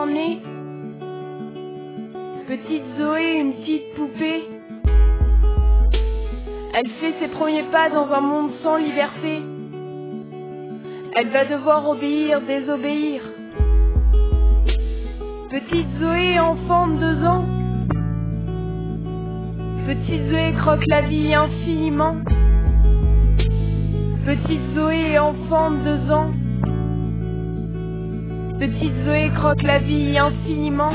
en est. Petite Zoé, une petite poupée. Elle fait ses premiers pas dans un monde sans liberté. Elle va devoir obéir, désobéir. Petite Zoé, enfant de 2 ans. Petite Zoé croque la vie infiniment. Petite Zoé, enfant de 2 ans. Petite Zoé croque la vie infiniment.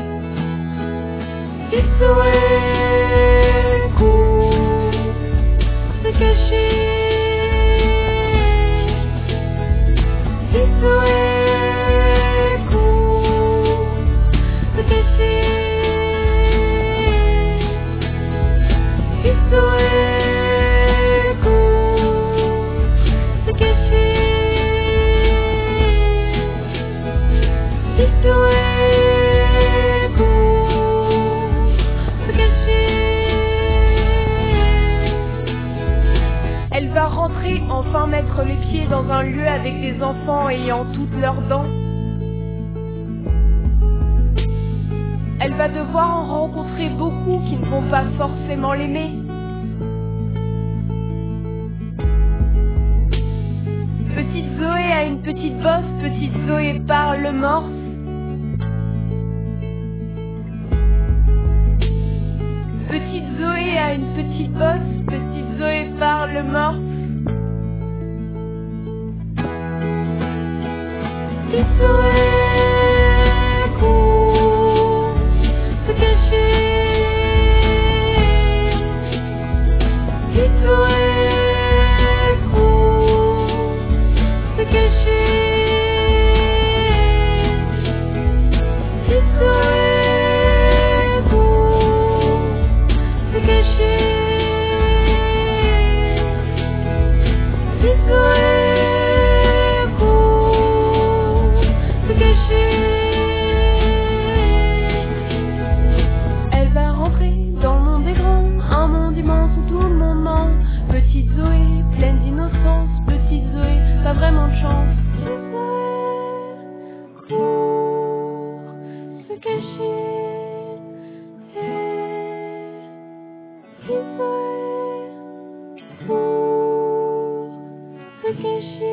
Petite Zoé court se cacher. Petite Zoé court se cacher. Petite Zoé court se cacher. Petite Zoé elle va rentrer, enfin mettre les pieds dans un lieu avec des enfants ayant toutes leurs dents. Elle va devoir en rencontrer beaucoup qui ne vont pas forcément l'aimer. Petite Zoé a une petite bosse, petite Zoé parle morse. Petite Zoé a une petite bosse, petite Zoé parle morse. Petite Zoé court se cacher. Petite Zoé court se cacher. Petite Zoé court se cacher. Petite Zoé court se cacher. Elle va rentrer dans le monde des grands, un monde immense où tout le monde ment. Petite Zoé, pleine d'innocence, petite Zoé, pas vraiment de chance. Petite Zoé court se cacher. Petite Zoé court se cacher.